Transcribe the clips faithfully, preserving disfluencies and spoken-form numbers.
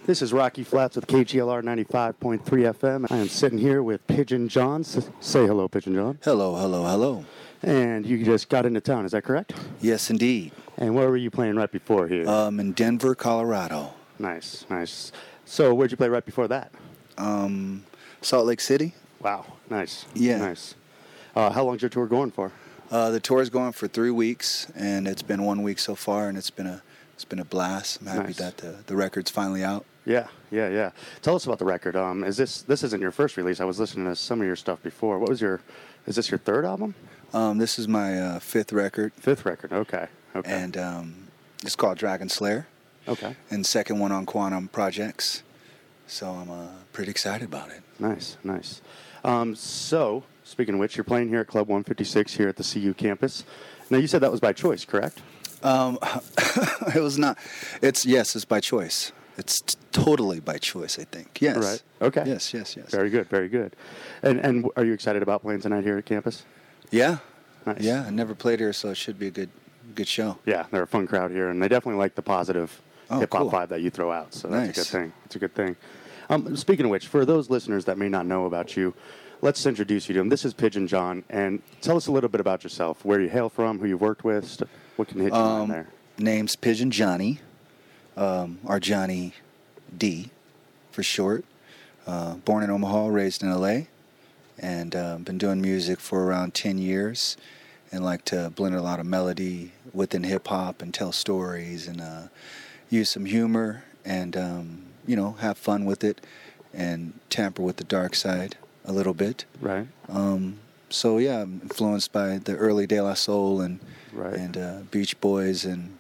This is Rocky Flats with K G L R ninety-five point three F M. I am sitting here with Pigeon John. S- say hello, Pigeon John. Hello, hello, hello. And you just got into town, is that correct? Yes, indeed. And where were you playing right before here? Um, in Denver, Colorado. Nice, nice. So where'd you play right before that? Um, Salt Lake City. Wow, nice. Yeah. Nice. Uh, how long's your tour going for? Uh, the tour is going for three weeks, and it's been one week so far, and it's been a it's been a blast. I'm happy Nice. that the, the record's finally out. Yeah, yeah, yeah. Tell us about the record. Um, is this this isn't your first release? I was listening to some of your stuff before. What was your? Is this your third album? Um, this is my uh, fifth record, Fifth record. Okay. Okay. and um, it's called Dragon Slayer, okay. and second one on Quantum Projects. So I'm uh, pretty excited about it. Nice, nice. Um, so, speaking of which, you're playing here at Club one fifty-six here at the C U campus. Now, you said that was by choice, correct? Um, it was not. It's yes, it's by choice. It's t- totally by choice, I think. Yes. Right. Okay. Yes, yes, yes. Very good, very good. And and are you excited about playing tonight here at campus? Yeah. Nice. Yeah, I never played here, so it should be a good, good show. Yeah, they're a fun crowd here, and they definitely like the positive Oh, hip hop cool. vibe that you throw out. So that's Nice. a good thing. It's a good thing. Um, speaking of which, for those listeners that may not know about you, let's introduce you to them. This is Pigeon John, and tell us a little bit about yourself, where you hail from, who you've worked with, st- what can hit you Um, on there. Name's Pigeon Johnny, um, or Johnny D, for short. Uh, born in Omaha, raised in L A, and uh, been doing music for around ten years, and like to blend a lot of melody within hip hop and tell stories and uh, use some humor and um, you know have fun with it and tamper with the dark side a little bit. Right. Um, so yeah, I'm influenced by the early De La Soul and Right. and uh, Beach Boys and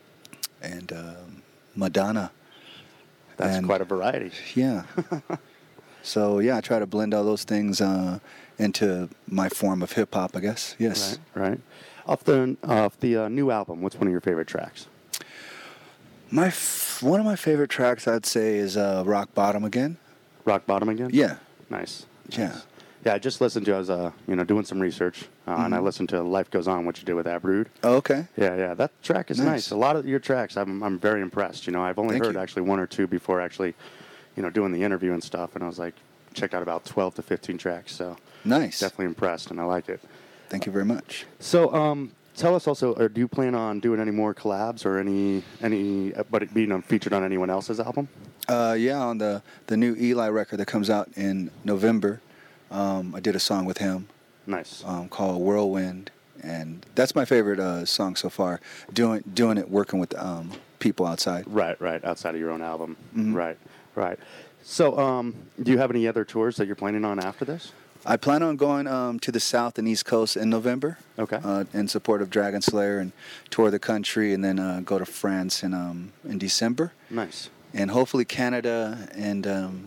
and um, Madonna. That's and- quite a variety. Yeah. So yeah, I try to blend all those things uh, into my form of hip hop, I guess. Yes. Right. Right. Off the off the uh, new album, what's one of your favorite tracks? My f- one of my favorite tracks, I'd say, is uh, Rock Bottom again. Rock Bottom again? Yeah. Nice. Yeah. Nice. Yeah, I just listened to. I was uh, you know doing some research, uh, and I Mhm. listened to "Life Goes On," what you did with Ab Rude. Oh, okay. Yeah, yeah, that track is Nice. nice. A lot of your tracks, I'm I'm very impressed. You know, I've only Thank heard you. actually one or two before actually, you know, doing the interview and stuff, and I was like, checked out about twelve to fifteen tracks. So Nice. definitely impressed, and I like it. Thank you very much. So, um, tell us also, or do you plan on doing any more collabs or any any, uh, but it being um, featured on anyone else's album? Uh, yeah, on the the new Eli record that comes out in November, um, I did a song with him. Nice. um, called Whirlwind, and that's my favorite uh, song so far. Doing doing it, working with um, people outside. Right, right, outside of your own album. Mhm. Right, right. So, um, do you have any other tours that you're planning on after this? I plan on going um, to the South and East Coast in November Okay. uh, in support of Dragon Slayer and tour the country, and then uh, go to France in um, in December, Nice. and hopefully Canada and um,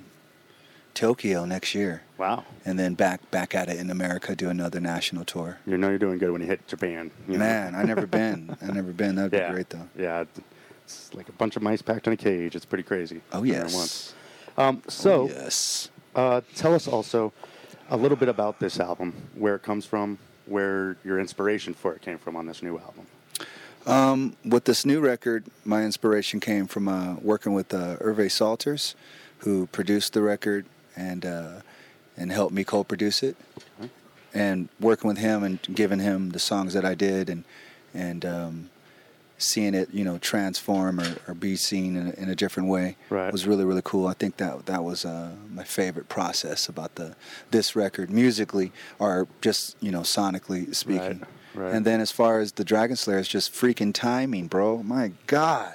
Tokyo next year, Wow. and then back back at it in America, do another national tour. You know you're doing good when you hit Japan. You know? Man, I never been. I never been. That'd Yeah. be great though. Yeah, it's like a bunch of mice packed in a cage. It's pretty crazy. Oh All at yes. once. Um, so, oh, yes. uh, tell us also a little bit about this album, where it comes from, where your inspiration for it came from on this new album. Um, with this new record, my inspiration came from uh, working with uh, Hervé Salters, who produced the record and uh, and helped me co-produce it. Okay. And working with him and giving him the songs that I did, and and um, seeing it, you know, transform or, or be seen in a, in a different way Right. was really really cool. I think that that was uh, my favorite process about the this record, musically or just you know sonically speaking. Right. Right. And then as far as the Dragon Slayer, it's just freaking timing, bro. My God.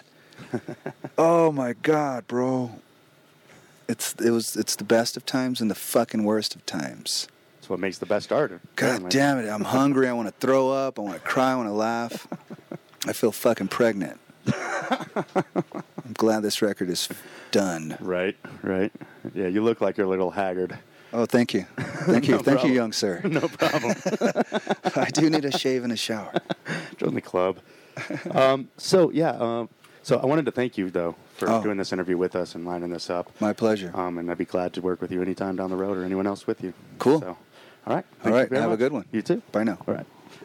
Oh my God, bro. It's it was it's the best of times and the fucking worst of times. That's what makes the best art. God apparently. damn it. I'm hungry. I want to throw up. I want to cry. I want to laugh. I feel fucking pregnant. I'm glad this record is done. Right, right. Yeah, you look like you're a little haggard. Oh, thank you. Thank you. No thank you, problem. young sir. No problem. I do need a shave and a shower. Join the club. Um, so, yeah, um, so I wanted to thank you, though, for Oh. doing this interview with us and lining this up. My pleasure. Um, and I'd be glad to work with you anytime down the road or anyone else with you. Cool. So, all right. All Thank you right. very Have a much. good one. You too. Bye now. All right.